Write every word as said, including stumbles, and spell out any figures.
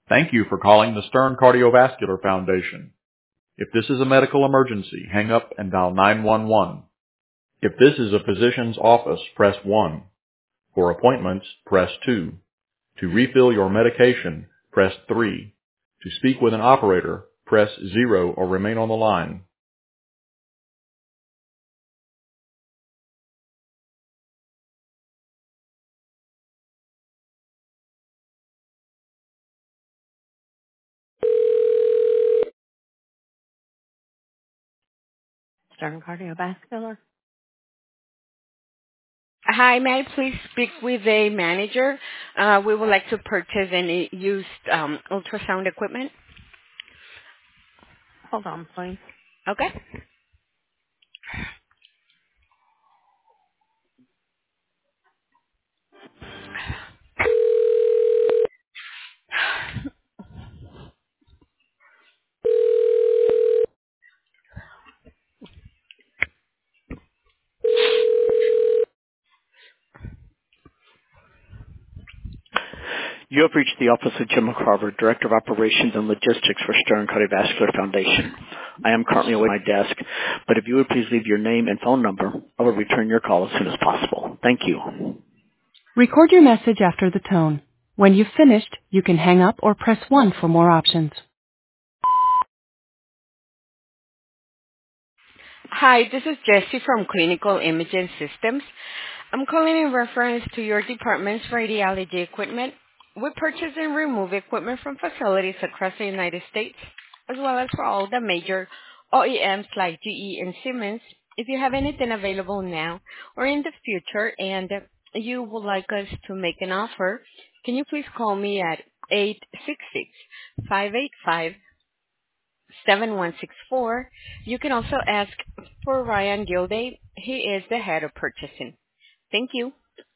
Thank you for calling the Stern Cardiovascular Foundation. If this is a medical emergency, hang up and dial nine one one. If this is a physician's office, press one. For appointments, press two. To refill your medication, press three. To speak with an operator, press zero or remain on the line. Stern Cardiovascular. Hi, may I please speak with a manager? Uh, we would like to purchase any used um, ultrasound equipment. Hold on, please. Okay. You have reached the office of Jim McCarver, Director of Operations and Logistics for Stern Cardiovascular Foundation. I am currently away from my desk, but if you would please leave your name and phone number, I will return your call as soon as possible. Thank you. Record your message after the tone. When you've finished, you can hang up or press one for more options. Hi, this is Jessie from Clinical Imaging Systems. I'm calling in reference to your department's radiology equipment. We purchase and remove equipment from facilities across the United States, as well as for all the major O E Ms like G E and Siemens. If you have anything available now or in the future and you would like us to make an offer, can you please call me at eight six six, five eight five, seven one six four. You can also ask for Ryan Gilday. He is the head of purchasing. Thank you.